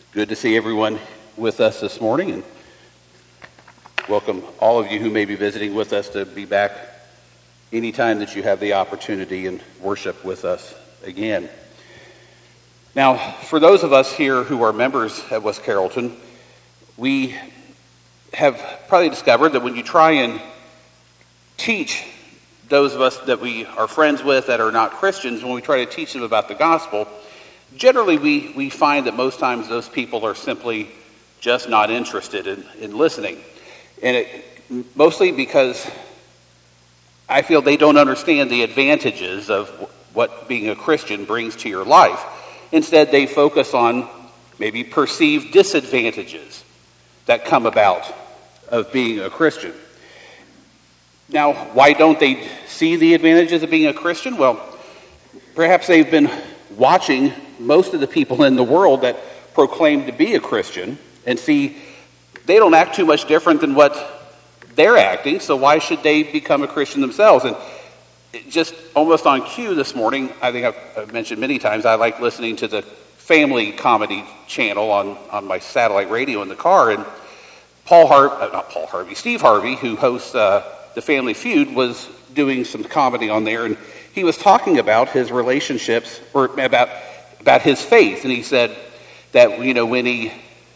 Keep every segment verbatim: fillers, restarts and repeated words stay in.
Good to see everyone with us this morning, and welcome all of you who may be visiting with us to be back anytime that you have the opportunity and worship with us again. Now, for those of us here who are members at West Carrollton, we have probably discovered that when you try and teach those of us that we are friends with that are not Christians, when we try to teach them about the gospel, generally we, we find that most times those people are simply just not interested in, in listening. And it, mostly because I feel they don't understand the advantages of what being a Christian brings to your life. Instead, they focus on maybe perceived disadvantages that come about of being a Christian. Now, why don't they see the advantages of being a Christian? Well, perhaps they've been watching most of the people in the world that proclaim to be a Christian and see they don't act too much different than what they're acting, so why should they become a Christian themselves? And just almost on cue this morning, I think I've, I've mentioned many times, I like listening to the family comedy channel on, on my satellite radio in the car, and Paul Har- uh, not Paul Harvey, Steve Harvey, who hosts uh, The Family Feud, was doing some comedy on there, and he was talking about his relationships, or about about his faith, and he said that, you know, when he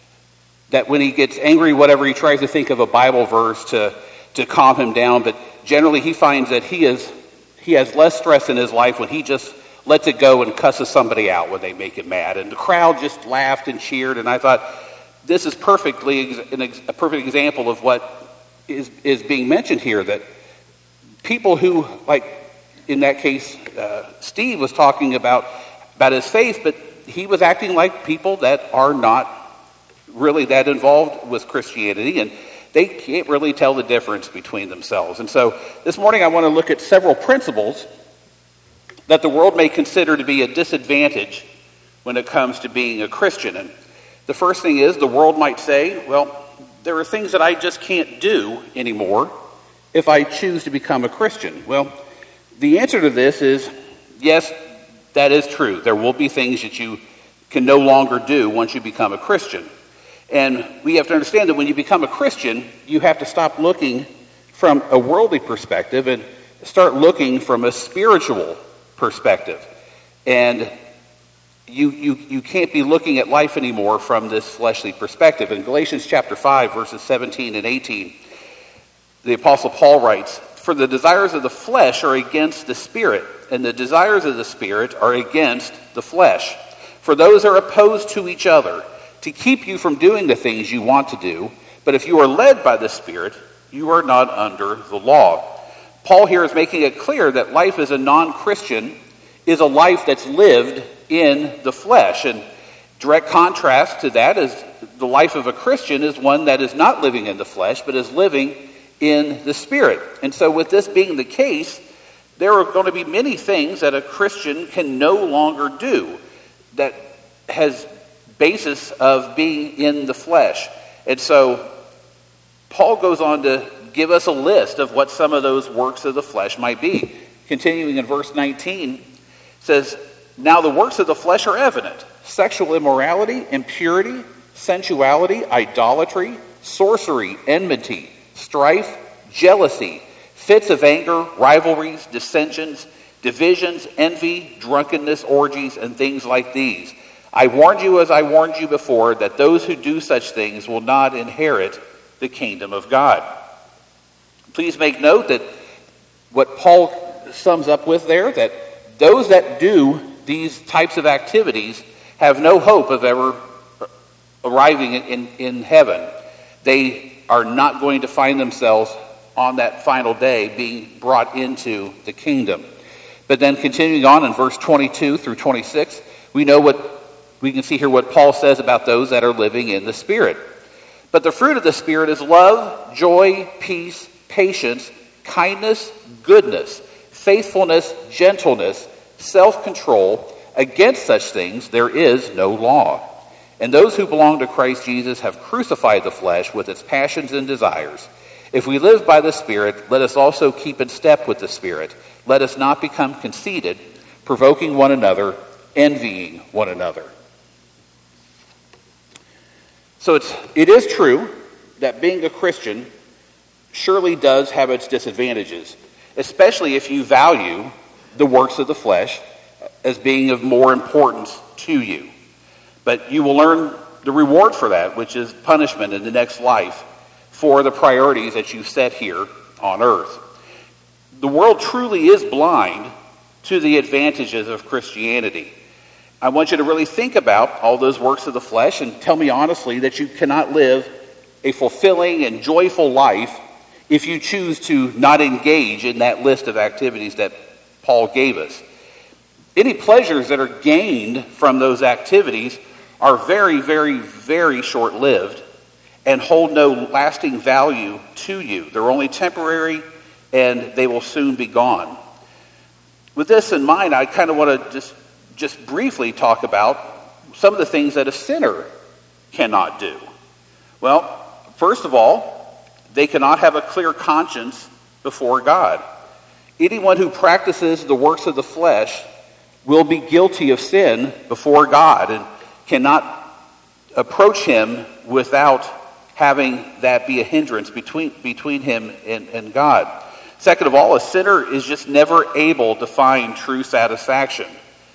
that when he gets angry, whatever, he tries to think of a Bible verse to to calm him down, but generally he finds that he is he has less stress in his life when he just lets it go and cusses somebody out when they make him mad, and the crowd just laughed and cheered, and I thought this is perfectly a perfect example of what is is being mentioned here, that people who, like in that case, uh, Steve was talking about about his faith, but he was acting like people that are not really that involved with Christianity, and they can't really tell the difference between themselves. And so this morning I want to look at several principles that the world may consider to be a disadvantage when it comes to being a Christian. And the first thing is, the world might say, well, there are things that I just can't do anymore if I choose to become a Christian. Well, the answer to this is, yes, that is true. There will be things that you can no longer do once you become a Christian. And we have to understand that when you become a Christian, you have to stop looking from a worldly perspective and start looking from a spiritual perspective. And you, you, you can't be looking at life anymore from this fleshly perspective. In Galatians chapter five, verses seventeen and eighteen, the Apostle Paul writes, "For the desires of the flesh are against the Spirit, and the desires of the Spirit are against the flesh. For those are opposed to each other, to keep you from doing the things you want to do. But if you are led by the Spirit, you are not under the law." Paul here is making it clear that life as a non-Christian is a life that's lived in the flesh. And direct contrast to that is the life of a Christian is one that is not living in the flesh, but is living in the Spirit. And so with this being the case, there are going to be many things that a Christian can no longer do that has basis of being in the flesh. And so Paul goes on to give us a list of what some of those works of the flesh might be. Continuing in verse nineteen, says, "Now the works of the flesh are evident: sexual immorality, impurity, sensuality, idolatry, sorcery, enmity, strife, jealousy, fits of anger, rivalries, dissensions, divisions, envy, drunkenness, orgies, and things like these. I warned you as I warned you before, that those who do such things will not inherit the kingdom of God." Please make note that what Paul sums up with there, that those that do these types of activities have no hope of ever arriving in, in heaven. They are not going to find themselves on that final day being brought into the kingdom. But then continuing on in verse twenty-two through twenty-six, we know what we can see here what Paul says about those that are living in the Spirit. "But the fruit of the Spirit is love, joy, peace, patience, kindness, goodness, faithfulness, gentleness, self-control. Against such things there is no law. And those who belong to Christ Jesus have crucified the flesh with its passions and desires. If we live by the Spirit, let us also keep in step with the Spirit. Let us not become conceited, provoking one another, envying one another." So it's, it is true that being a Christian surely does have its disadvantages, especially if you value the works of the flesh as being of more importance to you. But you will learn the reward for that, which is punishment in the next life for the priorities that you set here on earth. The world truly is blind to the advantages of Christianity. I want you to really think about all those works of the flesh and tell me honestly that you cannot live a fulfilling and joyful life if you choose to not engage in that list of activities that Paul gave us. Any pleasures that are gained from those activities are very, very, very short-lived and hold no lasting value to you. They're only temporary, and they will soon be gone. With this in mind, I kind of want to just, just briefly talk about some of the things that a sinner cannot do. Well, first of all, they cannot have a clear conscience before God. Anyone who practices the works of the flesh will be guilty of sin before God and cannot approach him without having that be a hindrance between, between him and, and God. Second of all, a sinner is just never able to find true satisfaction.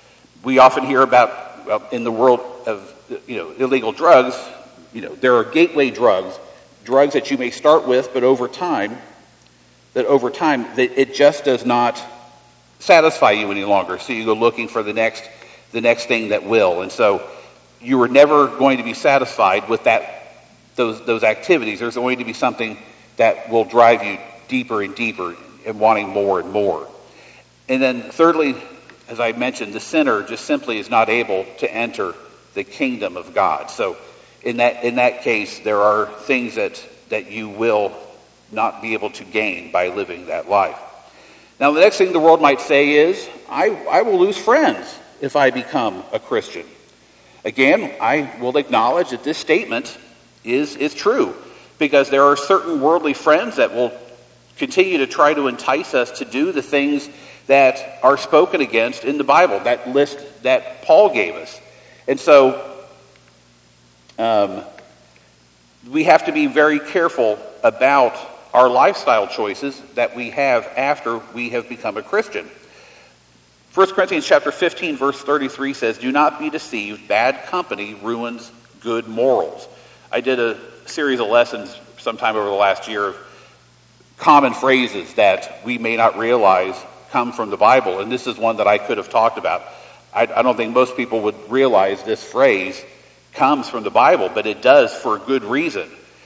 We often hear about, well, in the world of you know illegal drugs, you know, there are gateway drugs, drugs that you may start with, but over time, that over time, that it just does not satisfy you any longer. So you go looking for the next, the next thing that will. And so you are never going to be satisfied with that, those, those activities. There's going to be something that will drive you deeper and deeper and wanting more and more. And then thirdly, as I mentioned, the sinner just simply is not able to enter the kingdom of God. So in that in that case, there are things that, that you will not be able to gain by living that life. Now, the next thing the world might say is, I, I will lose friends if I become a Christian. Again, I will acknowledge that this statement is, is true, because there are certain worldly friends that will continue to try to entice us to do the things that are spoken against in the Bible, that list that Paul gave us. And so um, we have to be very careful about our lifestyle choices that we have after we have become a Christian. First Corinthians chapter fifteen, verse thirty-three says, "Do not be deceived, bad company ruins good morals." I did a series of lessons sometime over the last year of common phrases that we may not realize come from the Bible, and this is one that I could have talked about. I, I don't think most people would realize this phrase comes from the Bible, but it does for a good reason.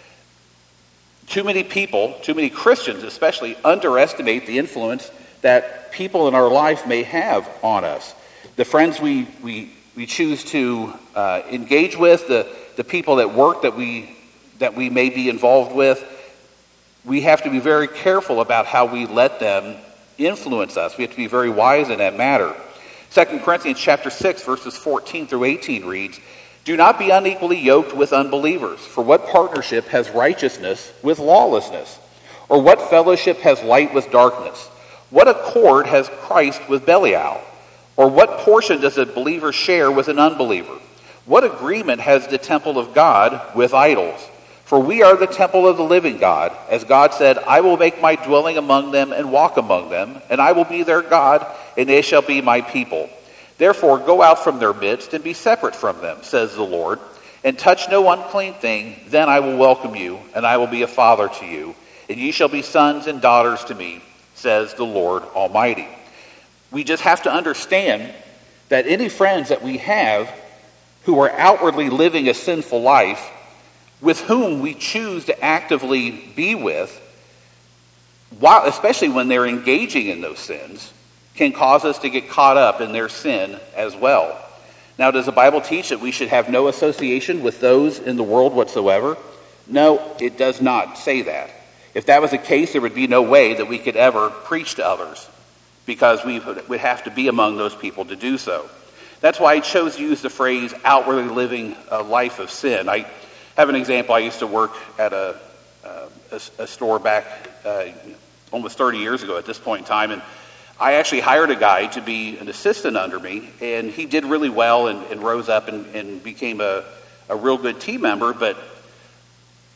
Too many people, too many Christians especially, underestimate the influence that people in our life may have on us. The friends we we, we choose to uh, engage with, the, the people at work that we that we may be involved with, we have to be very careful about how we let them influence us. We have to be very wise in that matter. Second Corinthians chapter six, verses fourteen through eighteen reads, "Do not be unequally yoked with unbelievers. For what partnership has righteousness with lawlessness? Or what fellowship has light with darkness? What accord has Christ with Belial? Or what portion does a believer share with an unbeliever? What agreement has the temple of God with idols? For we are the temple of the living God. As God said, I will make my dwelling among them and walk among them, and I will be their God, and they shall be my people. Therefore, go out from their midst and be separate from them, says the Lord, and touch no unclean thing. Then I will welcome you, and I will be a father to you, and ye shall be sons and daughters to me, says the Lord Almighty." We just have to understand that any friends that we have who are outwardly living a sinful life, with whom we choose to actively be with, while, especially when they're engaging in those sins, can cause us to get caught up in their sin as well. Now, does the Bible teach that we should have no association with those in the world whatsoever? No, it does not say that. If that was the case, there would be no way that we could ever preach to others, because we would have to be among those people to do so. That's why I chose to use the phrase outwardly living a life of sin. I have an example. I used to work at a, uh, a, a store back uh, almost thirty years ago at this point in time, and I actually hired a guy to be an assistant under me, and he did really well and, and rose up and, and became a, a real good team member. But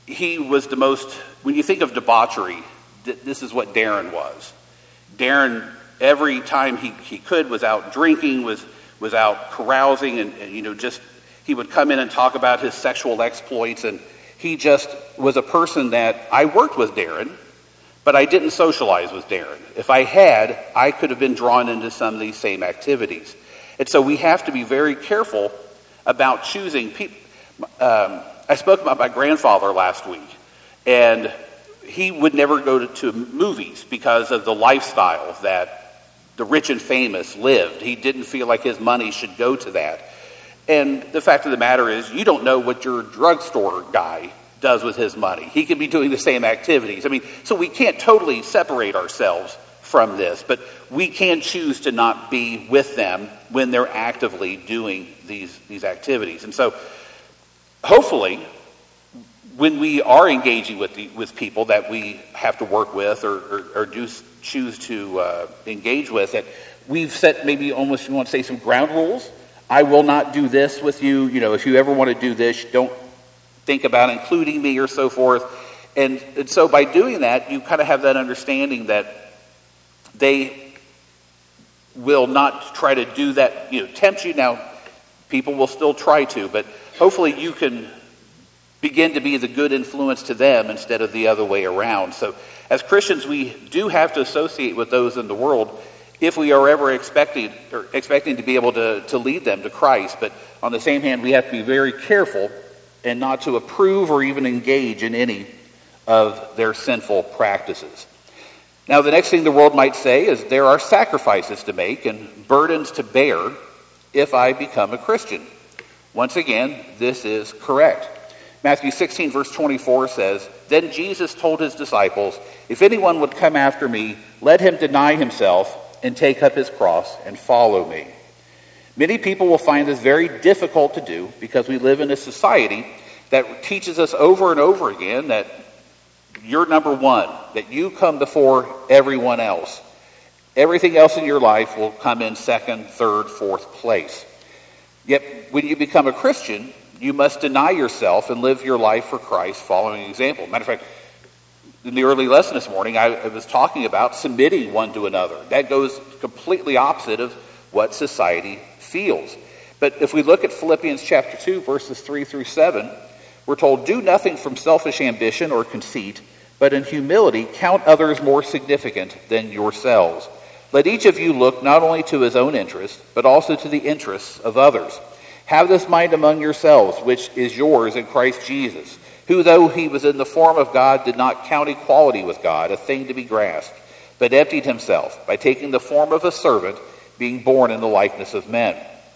he was the most, when you think of debauchery, th- this is what Darren was. Darren, every time he, he could, was out drinking, was was out carousing, and, and you know, just, he would come in and talk about his sexual exploits, and he just was a person that, I worked with Darren, but I didn't socialize with Darren. If I had, I could have been drawn into some of these same activities. And so we have to be very careful about choosing people. Um, I spoke about my grandfather last week, and he would never go to, to movies because of the lifestyle that the rich and famous lived. He didn't feel like his money should go to that. And the fact of the matter is, you don't know what your drugstore guy does with his money. He could be doing the same activities. I mean, so we can't totally separate ourselves from this, but we can choose to not be with them when they're actively doing these, these activities. And so hopefully, when we are engaging with the, with people that we have to work with or, or, or do choose to uh, engage with, that we've set maybe almost, you want to say, some ground rules. I will not do this with you. You know, if you ever want to do this, don't think about including me or so forth. And, and so by doing that, you kind of have that understanding that they will not try to do that, you know, tempt you. Now, people will still try to, but hopefully you can begin to be the good influence to them instead of the other way around. So as Christians, we do have to associate with those in the world if we are ever expecting or expecting to be able to, to lead them to Christ. But on the same hand, we have to be very careful and not to approve or even engage in any of their sinful practices. Now, the next thing the world might say is there are sacrifices to make and burdens to bear if I become a Christian. Once again, this is correct. Matthew sixteen, verse twenty-four says, "Then Jesus told his disciples, 'If anyone would come after me, let him deny himself and take up his cross and follow me.'" Many people will find this very difficult to do because we live in a society that teaches us over and over again that you're number one, that you come before everyone else. Everything else in your life will come in second, third, fourth place. Yet when you become a Christian, you must deny yourself and live your life for Christ, following an example. Matter of fact, in the early lesson this morning, I, I was talking about submitting one to another. That goes completely opposite of what society feels. But if we look at Philippians chapter two, verses three through seven, we're told, "Do nothing from selfish ambition or conceit, but in humility count others more significant than yourselves. Let each of you look not only to his own interest, but also to the interests of others. Have this mind among yourselves, which is yours in Christ Jesus, who, though he was in the form of God, did not count equality with God a thing to be grasped, but emptied himself by taking the form of a servant, being born in the likeness of men."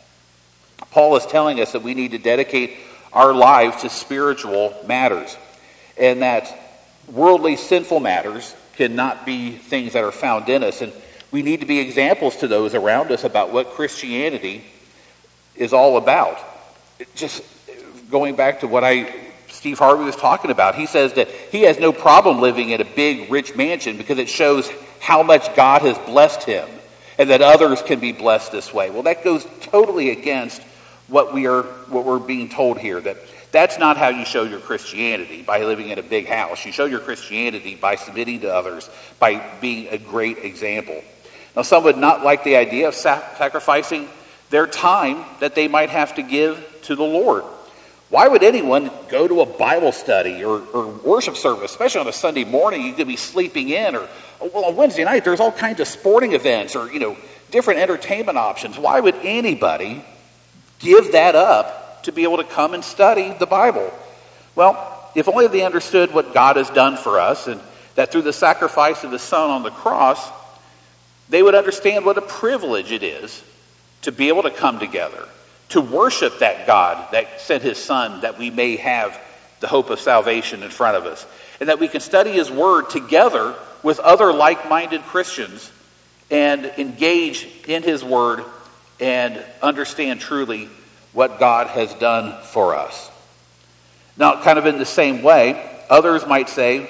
Paul is telling us that we need to dedicate our lives to spiritual matters, and that worldly sinful matters cannot be things that are found in us. And we need to be examples to those around us about what Christianity is all about. Just going back to what I Steve Harvey was talking about, he says that he has no problem living in a big, rich mansion because it shows how much God has blessed him and that others can be blessed this way. Well, that goes totally against what we are, what we're being told here, that that's not how you show your Christianity, by living in a big house. You show your Christianity by submitting to others, by being a great example. Now, some would not like the idea of sacrificing their time that they might have to give to the Lord. Why would anyone go to a Bible study or, or worship service, especially on a Sunday morning? You could be sleeping in, or well, on Wednesday night there's all kinds of sporting events or, you know, different entertainment options. Why would anybody give that up to be able to come and study the Bible? Well, if only they understood what God has done for us, and that through the sacrifice of his Son on the cross, they would understand what a privilege it is to be able to come together, to worship that God that sent his Son, that we may have the hope of salvation in front of us, and that we can study his word together with other like-minded Christians and engage in his word and understand truly what God has done for us. Now, kind of in the same way, others might say,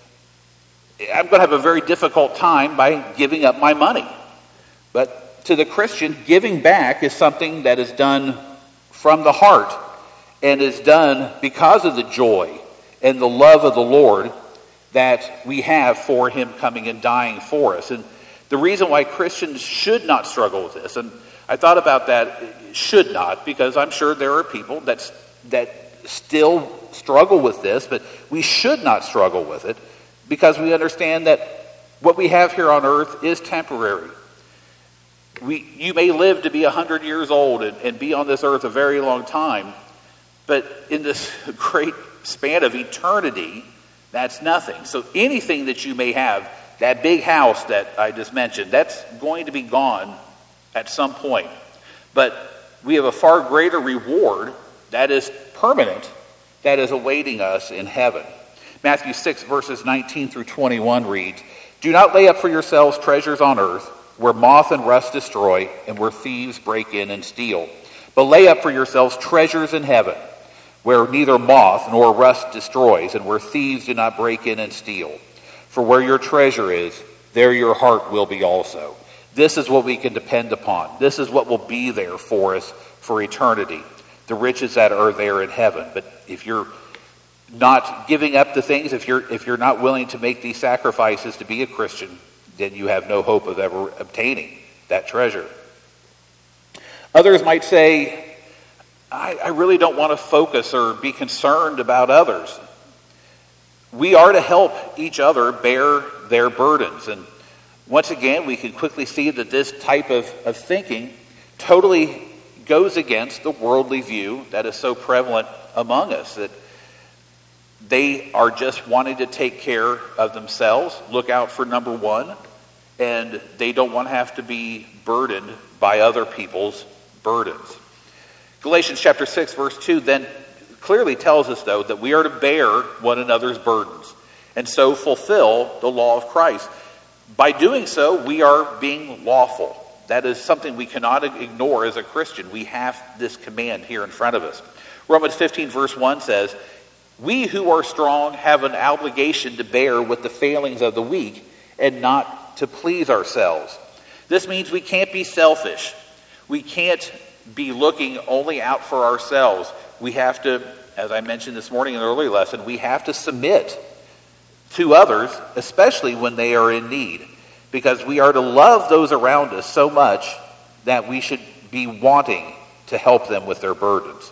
I'm going to have a very difficult time by giving up my money. But to the Christian, giving back is something that is done from the heart and is done because of the joy and the love of the Lord that we have for him coming and dying for us. And the reason why Christians should not struggle with this, and I thought about that, should not, because I'm sure there are people that, that still struggle with this, but we should not struggle with it because we understand that what we have here on earth is temporary. We, you may live to be one hundred years old and, and be on this earth a very long time, but in this great span of eternity, that's nothing. So anything that you may have, that big house that I just mentioned, that's going to be gone at some point. But we have a far greater reward that is permanent, that is awaiting us in heaven. Matthew six, verses nineteen through twenty-one reads, "Do not lay up for yourselves treasures on earth, where moth and rust destroy, and where thieves break in and steal. But lay up for yourselves treasures in heaven, where neither moth nor rust destroys, and where thieves do not break in and steal. For where your treasure is, there your heart will be also." This is what we can depend upon. This is what will be there for us for eternity. The riches that are there in heaven. But if you're not giving up the things, if you're if you're not willing to make these sacrifices to be a Christian, then you have no hope of ever obtaining that treasure. Others might say, I, I really don't want to focus or be concerned about others. We are to help each other bear their burdens. And once again, we can quickly see that this type of, of thinking totally goes against the worldly view that is so prevalent among us, that they are just wanting to take care of themselves, look out for number one, and they don't want to have to be burdened by other people's burdens. Galatians chapter six, verse two then clearly tells us, though, that we are to bear one another's burdens and so fulfill the law of Christ. By doing so, we are being lawful. That is something we cannot ignore as a Christian. We have this command here in front of us. Romans fifteen, verse one says, "We who are strong have an obligation to bear with the failings of the weak and not to please ourselves." This means we can't be selfish. We can't be looking only out for ourselves. We have to, as I mentioned this morning in the early lesson, we have to submit to others, especially when they are in need, because we are to love those around us so much that we should be wanting to help them with their burdens.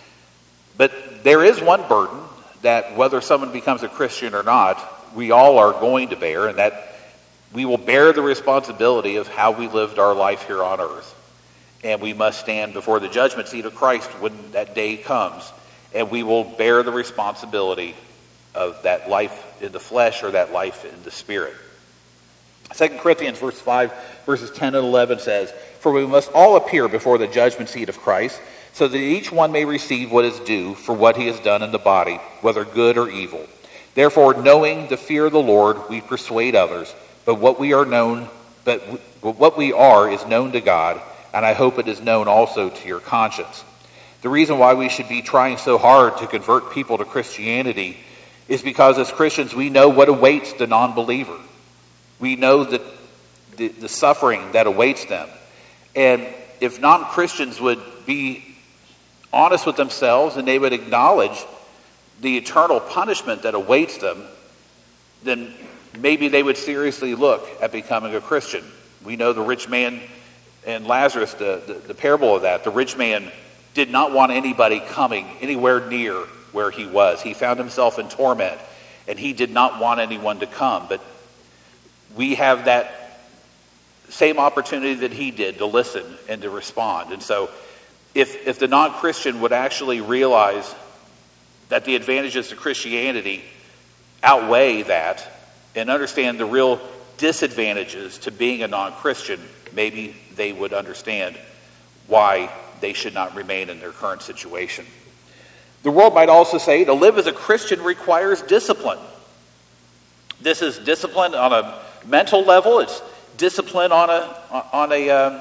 But there is one burden that, whether someone becomes a Christian or not, we all are going to bear, and that we will bear the responsibility of how we lived our life here on earth. And we must stand before the judgment seat of Christ when that day comes, and we will bear the responsibility of that life in the flesh or that life in the spirit. Second Corinthians verse five, verses ten and eleven says, "For we must all appear before the judgment seat of Christ, so that each one may receive what is due for what he has done in the body, whether good or evil. Therefore, knowing the fear of the Lord, we persuade others, but what we are known, but what we are is known to God, and I hope it is known also to your conscience." The reason why we should be trying so hard to convert people to Christianity is because as Christians we know what awaits the non-believer. We know that the, the suffering that awaits them. And if non-Christians would be honest with themselves and they would acknowledge the eternal punishment that awaits them, then maybe they would seriously look at becoming a Christian. We know the rich man and Lazarus, the, the, the parable of that. The rich man did not want anybody coming anywhere near where he was. He found himself in torment, and he did not want anyone to come. But we have that same opportunity that he did to listen and to respond. And so if, if the non-Christian would actually realize that the advantages to Christianity outweigh that and understand the real disadvantages to being a non-Christian, maybe they would understand why they should not remain in their current situation. The world might also say to live as a Christian requires discipline. This is discipline on a mental level. It's discipline on a on a um,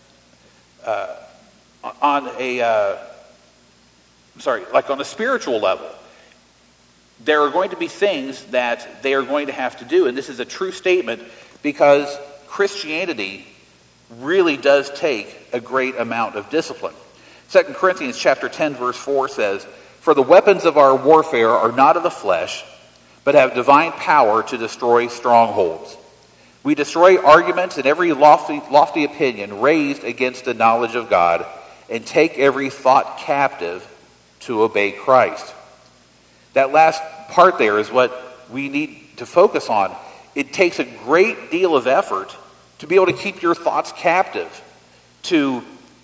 uh, on a uh, sorry, like on a spiritual level. There are going to be things that they are going to have to do, and this is a true statement because Christianity really does take a great amount of discipline. Second Corinthians chapter ten, verse four says, For the weapons of our warfare are not of the flesh, but have divine power to destroy strongholds. We destroy arguments and every lofty, lofty opinion raised against the knowledge of God, and take every thought captive to obey Christ. That last part there is what we need to focus on. It takes a great deal of effort to be able to keep your thoughts captive, to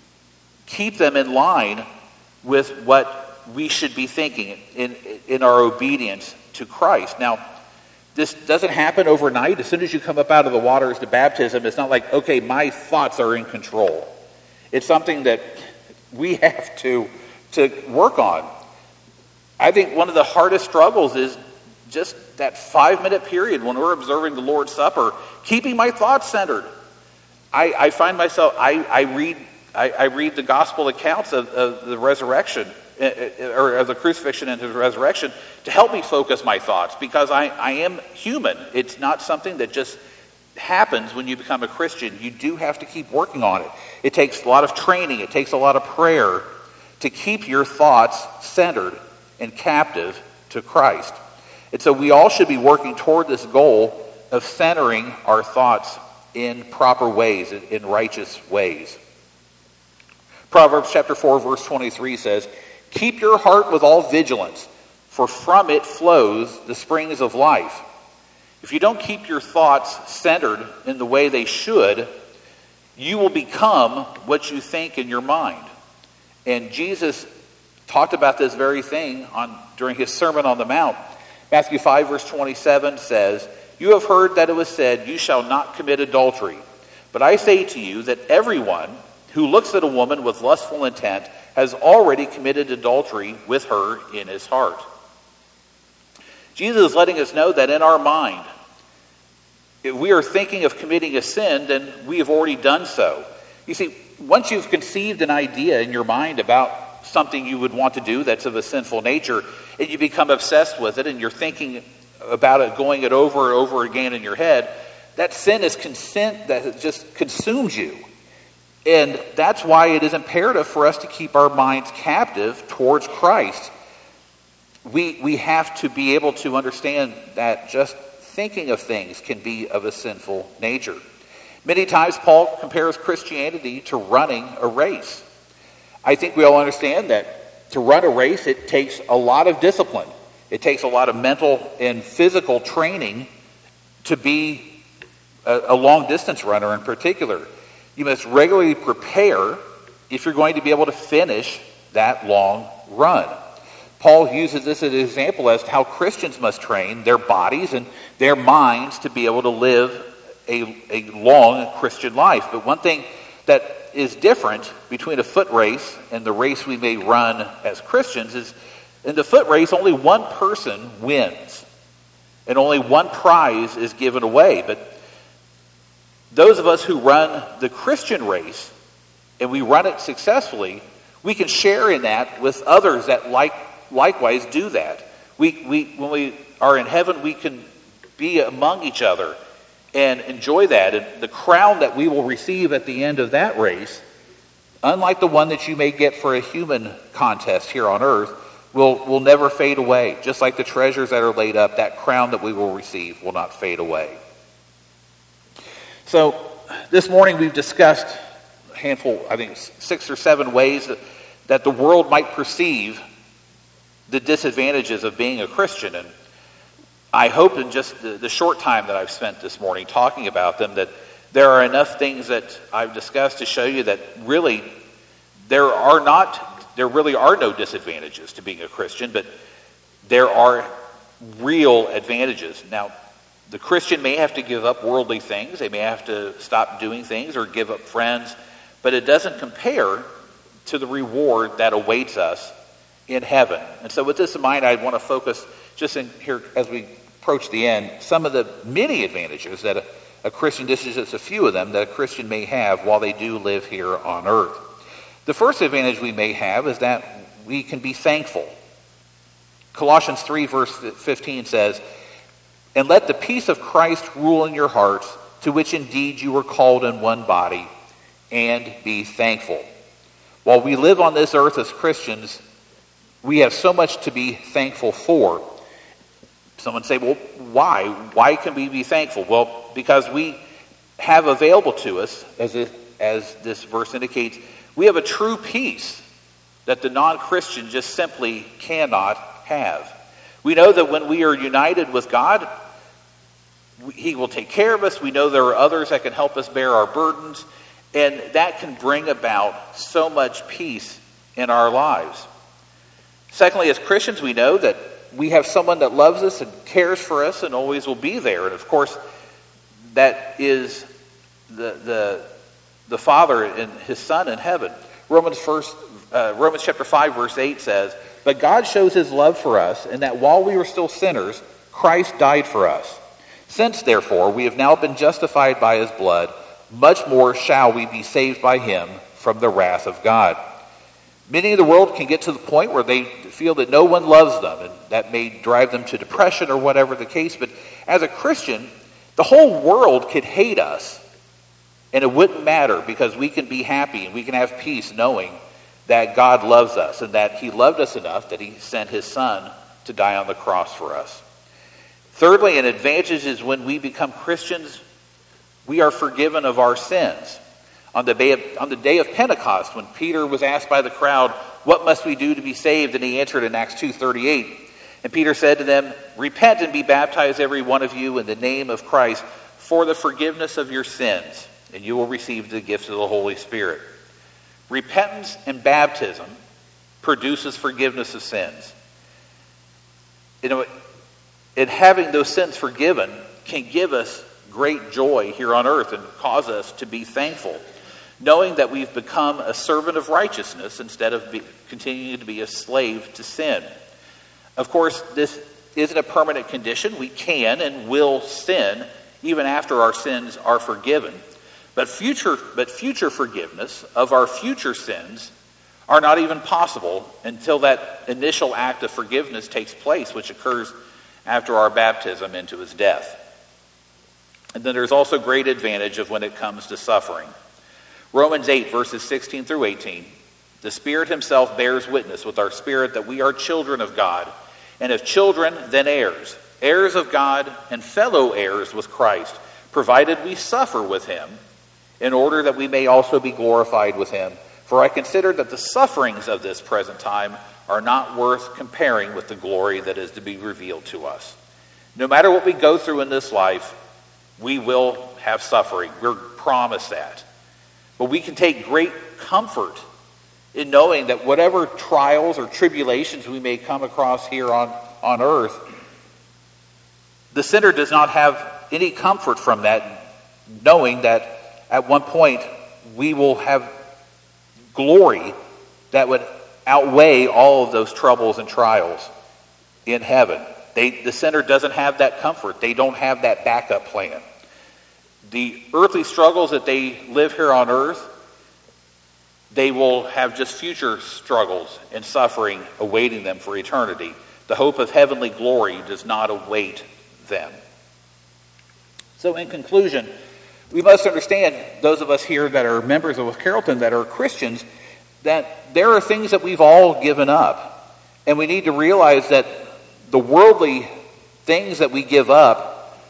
keep them in line with what we should be thinking in, in our obedience to Christ. Now, this doesn't happen overnight. As soon as you come up out of the waters to baptism, it's not like, okay, my thoughts are in control. It's something that we have to, to work on. I think one of the hardest struggles is just that five-minute period when we're observing the Lord's Supper, keeping my thoughts centered. I, I find myself, I, I read I, I read the gospel accounts of, of the resurrection, or of the crucifixion and the resurrection, to help me focus my thoughts, because I, I am human. It's not something that just happens when you become a Christian. You do have to keep working on it. It takes a lot of training. It takes a lot of prayer to keep your thoughts centered and captive to Christ. And so we all should be working toward this goal of centering our thoughts in proper ways, in, in righteous ways. Proverbs chapter four, verse twenty-three says, "Keep your heart with all vigilance, for from it flows the springs of life." If you don't keep your thoughts centered in the way they should, you will become what you think in your mind. And Jesus talked about this very thing on during his Sermon on the Mount. Matthew five, verse twenty-seven says, "You have heard that it was said, 'You shall not commit adultery.' But I say to you that everyone who looks at a woman with lustful intent has already committed adultery with her in his heart." Jesus is letting us know that in our mind, if we are thinking of committing a sin, then we have already done so. You see, once you've conceived an idea in your mind about something you would want to do that's of a sinful nature, and you become obsessed with it, and you're thinking about it, going it over and over again in your head, that sin is consent that just consumes you. And that's why it is imperative for us to keep our minds captive towards Christ. We, we have to be able to understand that just thinking of things can be of a sinful nature. Many times Paul compares Christianity to running a race. I think we all understand that to run a race, it takes a lot of discipline. It takes a lot of mental and physical training to be a, a long-distance runner in particular. You must regularly prepare if you're going to be able to finish that long run. Paul uses this as an example as to how Christians must train their bodies and their minds to be able to live a, a long Christian life. But one thing that is different between a foot race and the race we may run as Christians is in the foot race, only one person wins and only one prize is given away. But those of us who run the Christian race, and we run it successfully, we can share in that with others that like likewise do that. We, we, when we are in heaven, we can be among each other and enjoy that. And the crown that we will receive at the end of that race, unlike the one that you may get for a human contest here on earth, will, will never fade away. Just like the treasures that are laid up, that crown that we will receive will not fade away. So this morning we've discussed a handful, I think six or seven ways that, that the world might perceive the disadvantages of being a Christian. And I hope in just the, the short time that I've spent this morning talking about them that there are enough things that I've discussed to show you that really there are not, there really are no disadvantages to being a Christian, but there are real advantages. Now, the Christian may have to give up worldly things. They may have to stop doing things or give up friends. But it doesn't compare to the reward that awaits us in heaven. And so with this in mind, I want to focus just in here as we approach the end, some of the many advantages that a, a Christian, this is just a few of them, that a Christian may have while they do live here on earth. The first advantage we may have is that we can be thankful. Colossians three verse fifteen says, "And let the peace of Christ rule in your hearts, to which indeed you were called in one body, and be thankful." While we live on this earth as Christians, We have so much to be thankful for. Someone say, well, why? Why can we be thankful? Well, because we have available to us, as, it, as this verse indicates, we have a true peace that the non-Christian just simply cannot have. We know that when we are united with God, He will take care of us. We know there are others that can help us bear our burdens, and that can bring about so much peace in our lives. Secondly, as Christians, we know that we have someone that loves us and cares for us and always will be there. And of course, that is the the, the Father and His Son in heaven. Romans first, uh, Romans chapter five, verse eight says, "But God shows His love for us, in that while we were still sinners, Christ died for us. Since, therefore, we have now been justified by His blood, much more shall we be saved by Him from the wrath of God." Many in the world can get to the point where they feel that no one loves them, and that may drive them to depression or whatever the case. But as a Christian, the whole world could hate us, and it wouldn't matter, because we can be happy and we can have peace knowing that God loves us and that He loved us enough that He sent His Son to die on the cross for us. Thirdly, an advantage is when we become Christians, we are forgiven of our sins. On the day of, on the day of Pentecost, when Peter was asked by the crowd, "What must we do to be saved?" and he answered in Acts two thirty-eight. And Peter said to them, "Repent and be baptized, every one of you, in the name of Christ, for the forgiveness of your sins, and you will receive the gifts of the Holy Spirit." Repentance and baptism produces forgiveness of sins. You know, and having those sins forgiven can give us great joy here on earth and cause us to be thankful, knowing that we've become a servant of righteousness instead of be, continuing to be a slave to sin. Of course, this isn't a permanent condition. We can and will sin even after our sins are forgiven. But future, but future forgiveness of our future sins are not even possible until that initial act of forgiveness takes place, which occurs after our baptism into His death. And then there's also great advantage of when it comes to suffering. Romans eight, verses sixteen through eighteen. "The Spirit Himself bears witness with our spirit that we are children of God, and if children, then heirs, heirs of God and fellow heirs with Christ, provided we suffer with Him, in order that we may also be glorified with Him. For I consider that the sufferings of this present time are not worth comparing with the glory that is to be revealed to us." No matter what we go through in this life, we will have suffering. We're promised that. But we can take great comfort in knowing that whatever trials or tribulations we may come across here on, on earth, the sinner does not have any comfort from that, knowing that at one point we will have glory that would outweigh all of those troubles and trials in heaven. They, the sinner doesn't have that comfort. They don't have that backup plan. The earthly struggles that they live here on earth, they will have just future struggles and suffering awaiting them for eternity. The hope of heavenly glory does not await them. So in conclusion, we must understand, those of us here that are members of Carrollton that are Christians, that there are things that we've all given up. And we need to realize that the worldly things that we give up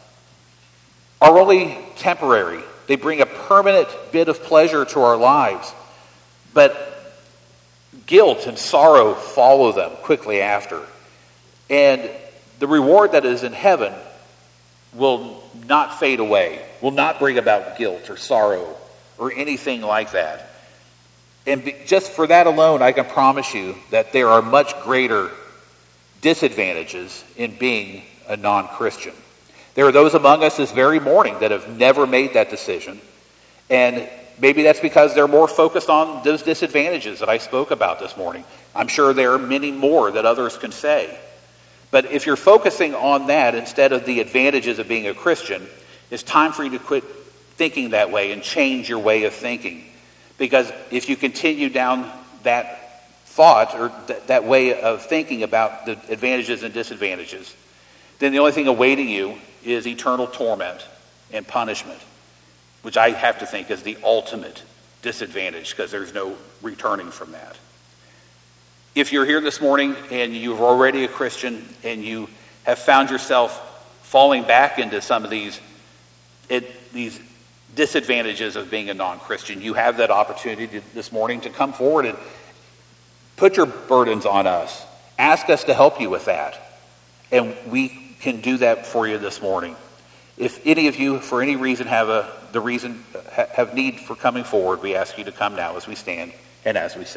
are only temporary. They bring a permanent bit of pleasure to our lives. But guilt and sorrow follow them quickly after. And the reward that is in heaven will not fade away, will not bring about guilt or sorrow or anything like that. And be, just for that alone, I can promise you that there are much greater disadvantages in being a non-Christian. There are those among us this very morning that have never made that decision. And maybe that's because they're more focused on those disadvantages that I spoke about this morning. I'm sure there are many more that others can say. But if you're focusing on that instead of the advantages of being a Christian, it's time for you to quit thinking that way and change your way of thinking. Because if you continue down that thought or th- that way of thinking about the advantages and disadvantages, then the only thing awaiting you is eternal torment and punishment, which I have to think is the ultimate disadvantage because there's no returning from that. If you're here this morning and you're already a Christian and you have found yourself falling back into some of these, it, these disadvantages of being a non-Christian, you have that opportunity to, this morning to come forward and put your burdens on us. Ask us to help you with that. And we can do that for you this morning. If any of you, for any reason, have a the reason have need for coming forward, we ask you to come now as we stand and as we sing.